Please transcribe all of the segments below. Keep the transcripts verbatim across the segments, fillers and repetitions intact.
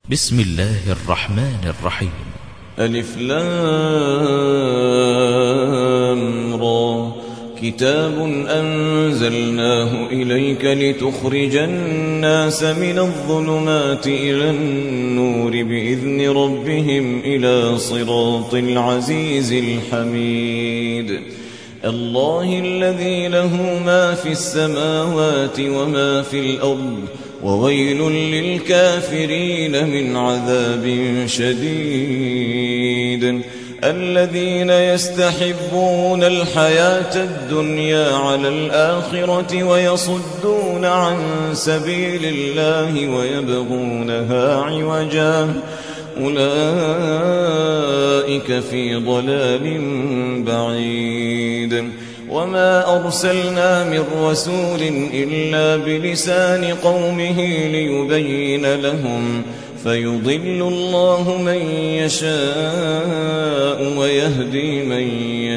بسم الله الرحمن الرحيم. ألف لام را كتاب أنزلناه إليك لتخرج الناس من الظلمات إلى النور بإذن ربهم إلى صراط العزيز الحميد. الله الذي له ما في السماوات وما في الأرض وويل للكافرين من عذاب شديد. الذين يستحبون الحياة الدنيا على الآخرة ويصدون عن سبيل الله ويبغونها عوجا أولئك في ضلال بعيد. وما أرسلنا من رسول إلا بلسان قومه ليبين لهم فيضل الله من يشاء ويهدي من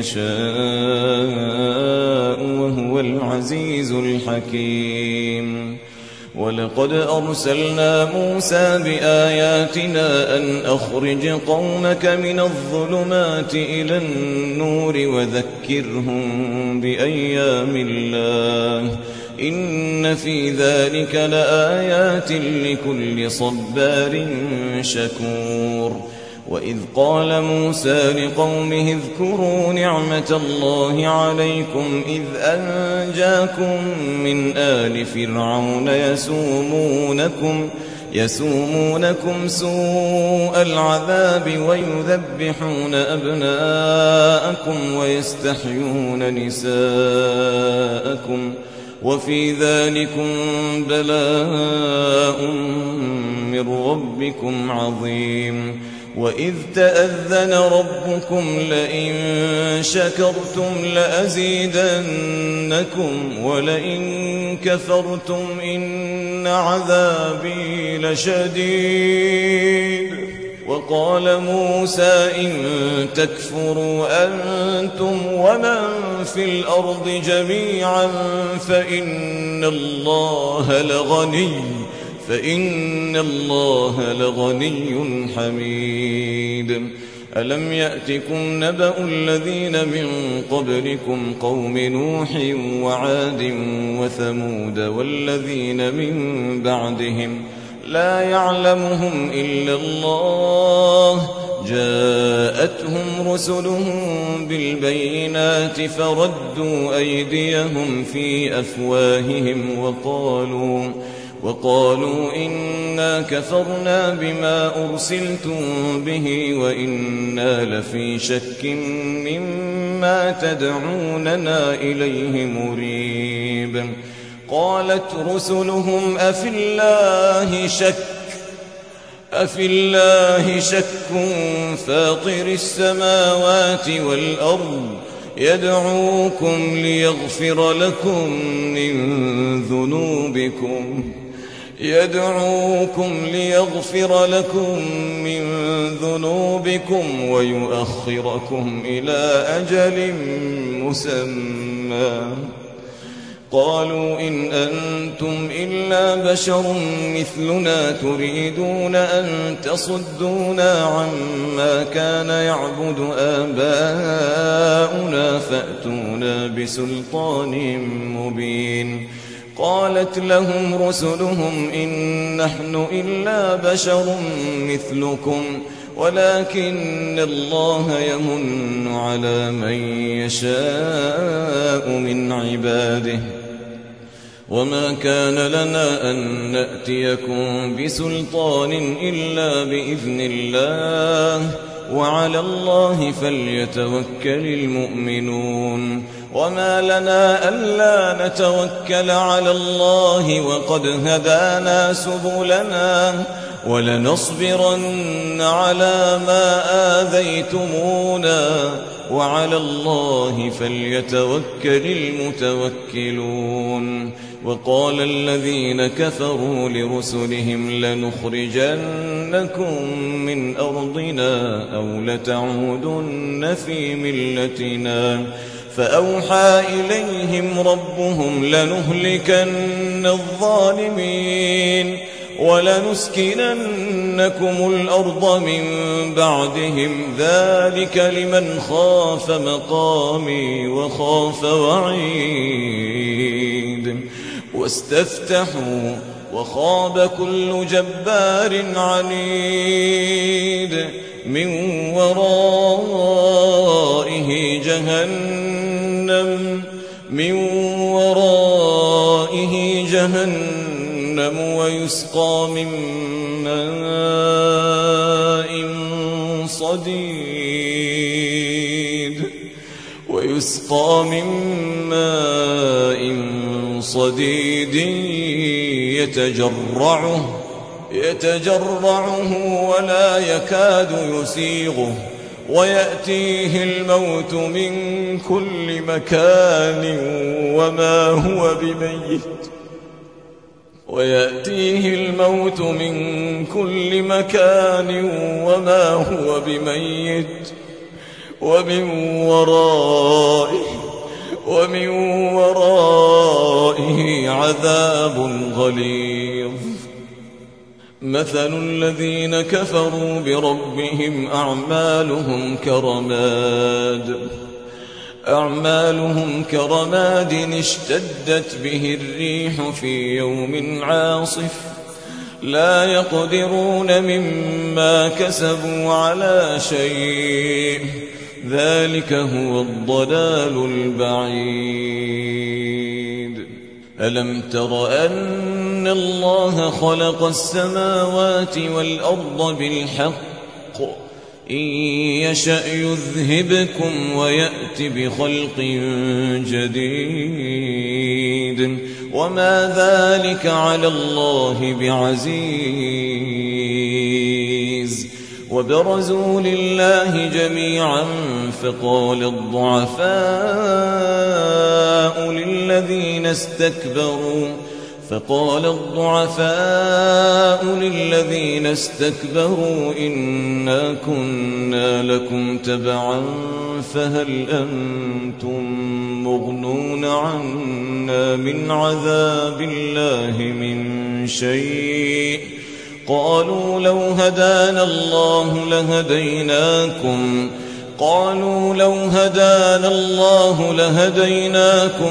يشاء وهو العزيز الحكيم. ولقد أرسلنا موسى بآياتنا أن أخرج قومك من الظلمات إلى النور وذكرهم بأيام الله إن في ذلك لآيات لكل صبار شكور. وإذ قال موسى لقومه اذكروا نعمة الله عليكم إذ أنجاكم من آل فرعون يسومونكم يسومونكم سوء العذاب ويذبحون أبناءكم ويستحيون نساءكم وفي ذلكم بلاء من ربكم عظيم. وإذ تأذن ربكم لئن شكرتم لأزيدنكم ولئن كفرتم إن عذابي لشديد. وقال موسى إن تكفروا أنتم ومن في الأرض جميعا فإن الله لغني فإن الله لغني حميد. ألم يأتكم نبأ الذين من قبلكم قوم نوح وعاد وثمود والذين من بعدهم لا يعلمهم إلا الله جاءتهم رسلهم بالبينات فردوا أيديهم في أفواههم وقالوا وقالوا إنا كفرنا بما أرسلتم به وإنا لفي شك مما تدعوننا إليه مريب. قالت رسلهم أفي الله شك أفي الله شك فاطر السماوات والأرض يدعوكم ليغفر لكم من ذنوبكم يدعوكم ليغفر لكم من ذنوبكم ويؤخركم إلى أجل مسمى. قالوا إن أنتم إلا بشر مثلنا تريدون أن تصدونا عما كان يعبد آباؤنا فأتونا بسلطان مبين. قالت لهم رسلهم إن نحن إلا بشر مثلكم ولكن الله يمن على من يشاء من عباده وما كان لنا أن نأتيكم بسلطان إلا بإذن الله وعلى الله فليتوكل المؤمنون. وما لنا ألا نتوكل على الله وقد هدانا سبلنا ولنصبرن على ما آذيتمونا وعلى الله فليتوكل المتوكلون. وقال الذين كفروا لرسلهم لنخرجنكم من أرضنا أو لتعودن في ملتنا فأوحى إليهم ربهم لنهلكن الظالمين ولنسكننكم الأرض من بعدهم ذلك لمن خاف مقامي وخاف وعيد واستفتحوا وخاب كل جبار عنيد من ورائه جهنم من ورائه جهنم ويسقى من ماء صديد ويسقى من ماء صديد يتجرعه يتجرعه ولا يكاد يسيغه ويأتيه الموت من كل مكان وما هو بميت ويأتيه الموت من كل مكان وما هو بميت ومن ورائه ومن ورائه عذاب غليظ مثل الذين كفروا بربهم أعمالهم كرماد أعمالهم كرماد اشتدت به الريح في يوم عاصف لا يقدرون مما كسبوا على شيء ذلك هو الضلال البعيد ألم تر أن الله خلق السماوات والأرض بالحق إن يشأ يذهبكم ويأت بخلق جديد وما ذلك على الله بعزيز وبرزوا لله جميعا فقال الضعفاء للذين استكبروا فقال الضعفاء للذين استكبروا إنا كنا لكم تبعا فهل أنتم مغنون عنا من عذاب الله من شيء قالوا لو هدانا الله لهديناكم قالوا لو هدانا الله لهديناكم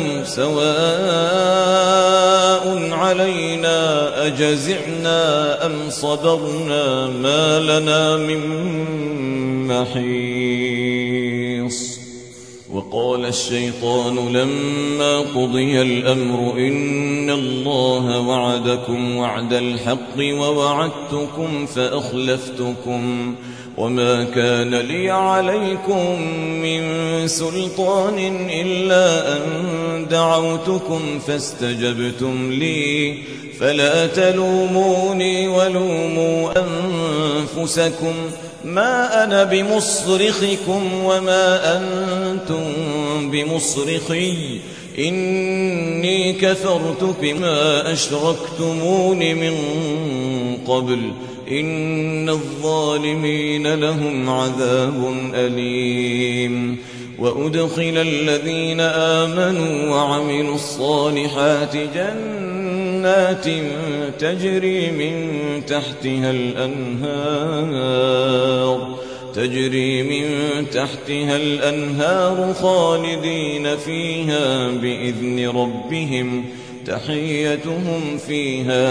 سواء علينا أجزعنا أم صبرنا ما لنا من محيص وقال الشيطان لما قضي الأمر إن الله وعدكم وعد الحق ووعدتكم فأخلفتكم وما كان لي عليكم من سلطان إلا أن دعوتكم فاستجبتم لي فلا تلوموني ولوموا أنفسكم ما أنا بمصرخكم وما أنتم بمصرخي إني كفرت بما أشركتمون من قبل إن الظالمين لهم عذاب أليم وأدخل الذين آمنوا وعملوا الصالحات جنات تجري من تحتها الأنهار تجري من تحتها الأنهار خالدين فيها بإذن ربهم تحيتهم فيها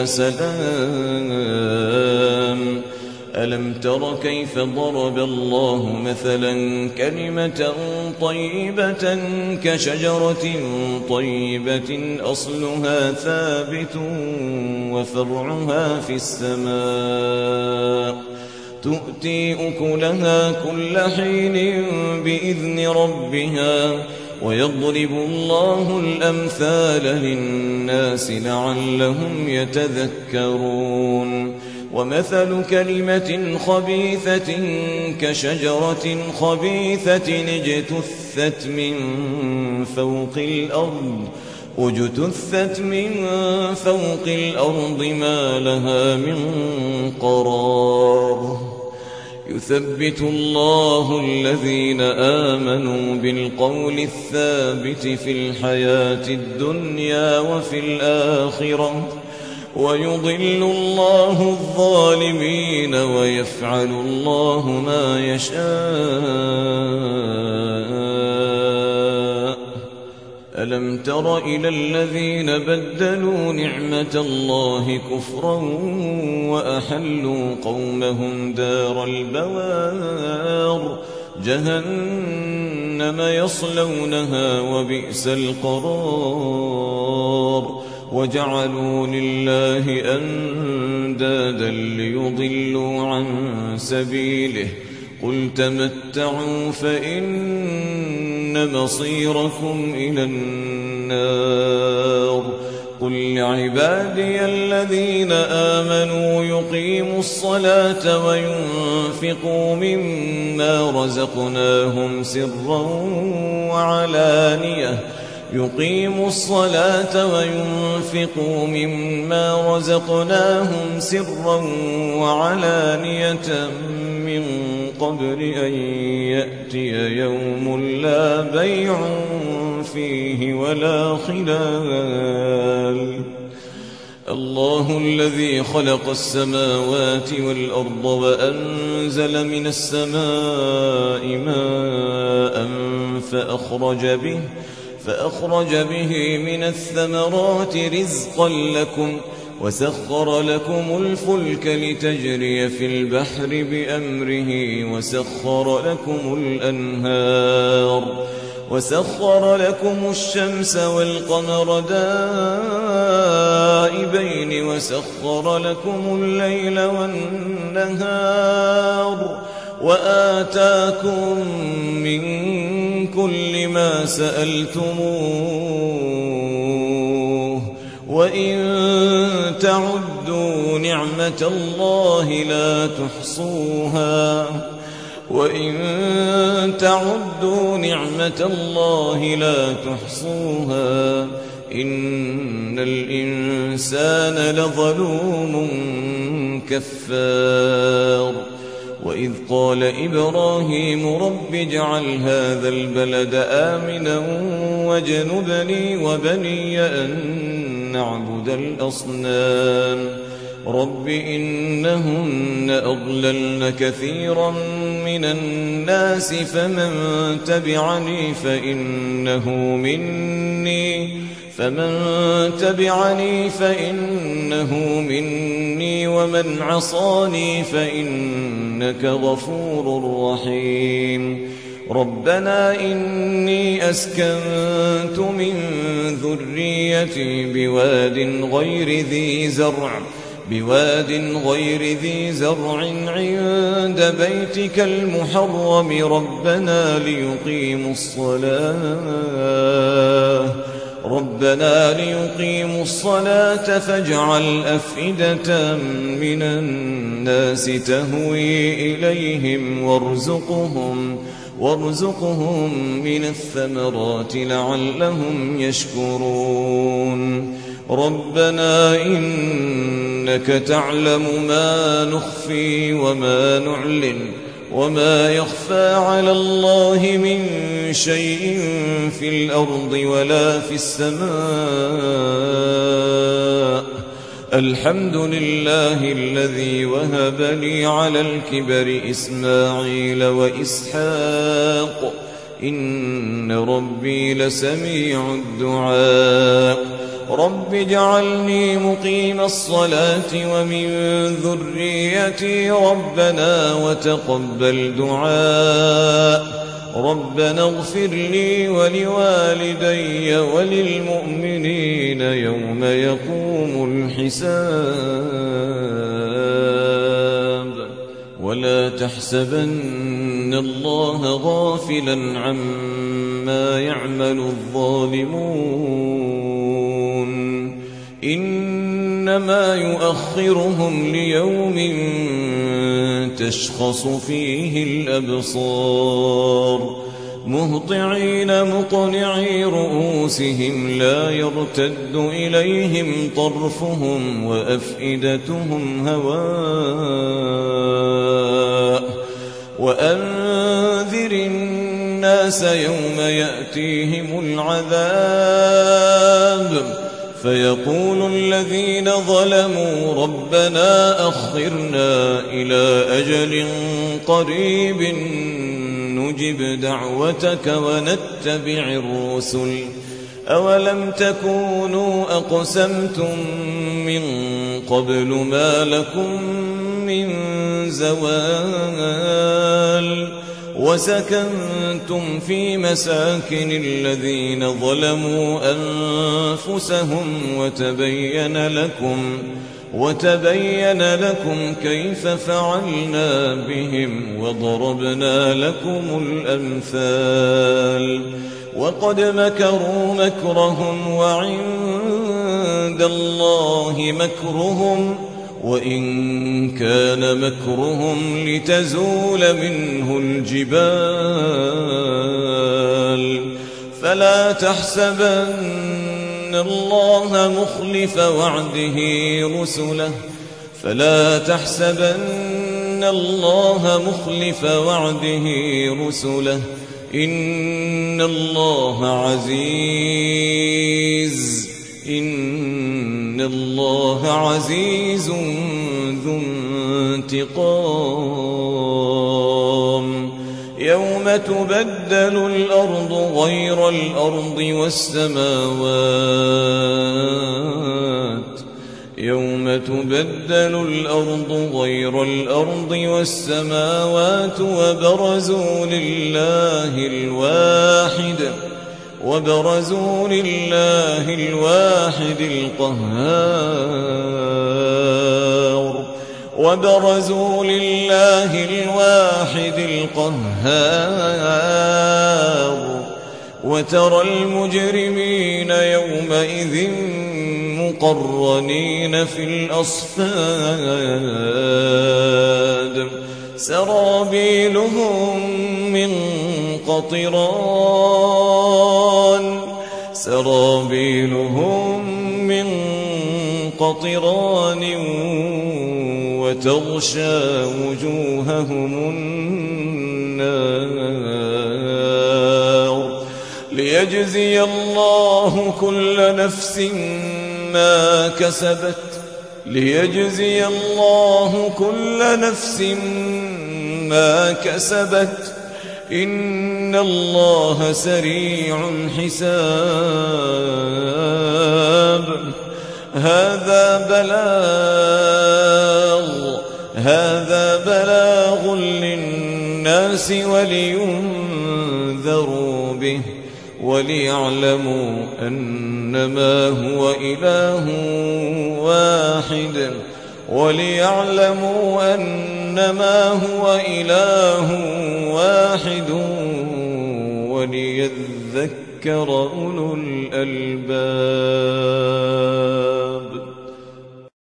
سلام ألم تر كيف ضرب الله مثلا كلمة طيبة كشجرة طيبة أصلها ثابت وفرعها في السماء تؤتي أكلها كل حين بإذن ربها ويضرب الله الأمثال للناس لعلهم يتذكرون ومثل كلمة خبيثة كشجرة خبيثة اجتثت من فوق الأرض اجتثت من فوق الأرض ما لها من قرار يثبت الله الذين آمنوا بالقول الثابت في الحياة الدنيا وفي الآخرة ويضل الله الظالمين ويفعل الله ما يشاء. ألم تر إلى الذين بدلوا نعمة الله كفرا وأحلوا قومهم دار البوار جهنم يصلونها وبئس القرار. وجعلوا لله أندادا ليضلوا عن سبيله قل تمتعوا فإن مصيركم إلى النار. قل لعبادي الذين آمنوا يقيموا الصلاة وينفقوا مما رزقناهم سرا وعلانية يقيموا الصلاة وينفقوا مما رزقناهم سرا وعلانية من قبل أن يأتي يوم لا بيع فيه ولا خلال. الله الذي خلق السماوات والأرض وأنزل من السماء ماء فأخرج به فأخرج به من الثمرات رزقا لكم وسخر لكم الفلك لتجري في البحر بأمره وسخر لكم الأنهار وسخر لكم الشمس والقمر دائبين وسخر لكم الليل والنهار وآتاكم من كل ما سألتموه وإن تعدوا نعمة الله لا تحصوها وإن تعدوا نعمة الله لا تحصوها إن الإنسان لظلوم كفار. وإذ قال إبراهيم رب اجعل هذا البلد آمنا واجنبني وبني أن نعبد الأصنام رب إنهن أضللن كثيرا من الناس فمن تبعني فإنه مني فمن تبعني فإنه مني ومن عصاني فإنك غفور رحيم. ربنا إني أسكنت من ذريتي بواد غير ذي زرع بواد غير ذي زرع عند بيتك المحرم ربنا ليقيموا الصلاة ربنا ليقيموا الصلاة فاجعل أفئدة من الناس تهوي إليهم وارزقهم وارزقهم من الثمرات لعلهم يشكرون. ربنا إنك تعلم ما نخفي وما نعلن وما يخفى على الله من شيء في الأرض ولا في السماء. الحمد لله الذي وهب لي على الكبر إسماعيل وإسحاق إن ربي لسميع الدعاء. رب اجعلني مقيم الصلاة ومن ذريتي ربنا وتقبل دعاء. ربنا اغفر لي ولوالدي وللمؤمنين يوم يقوم الحساب. ولا تحسبن الله غافلا عما يعمل الظالمون إنما يؤخرهم ليوم تشخص فيه الأبصار مهطعين مقنعي رؤوسهم لا يرتد إليهم طرفهم وأفئدتهم هواء. وأنذر الناس يوم يأتيهم العذاب فيقول الذين ظلموا ربنا أخرنا إلى أجل قريب نجب دعوتك ونتبع الرسل أولم تكونوا أقسمتم من قبل ما لكم من زوال وسكنتم في مساكن الذين ظلموا أنفسهم وتبين لكم وتبين لكم كيف فعلنا بهم وضربنا لكم الأمثال وقد مكروا مكرهم وعند الله مكرهم وإن كان مكرهم لتزول منه الجبال فلا تحسبن الله مخلف وعده رسله فلا تحسبن الله مخلف وعده رسله إن الله عزيز إن الله عزيز ذو انتقام يوم تبدل الأرض غير الأرض والسماوات يوم تبدل الأرض غير الأرض والسماوات وبرزوا لله الواحد وبرزوا لله الواحد القهار وبرزوا لله الواحد القهار وترى المجرمين يومئذ مقرنين في الأصفاد سرابيلهم من قطران سرابيلهم من قطران وتغشى وجوههم النار ليجزي الله كل نفس ما كسبت ليجزي الله كل نفس ما كسبت إن الله سريع الحساب هذا بلاغ هذا بلاغ للناس ولينذروا به وليعلموا أنما هو إله واحد وليعلموا أنما هو إله واحد وليذكر أولو الألباب.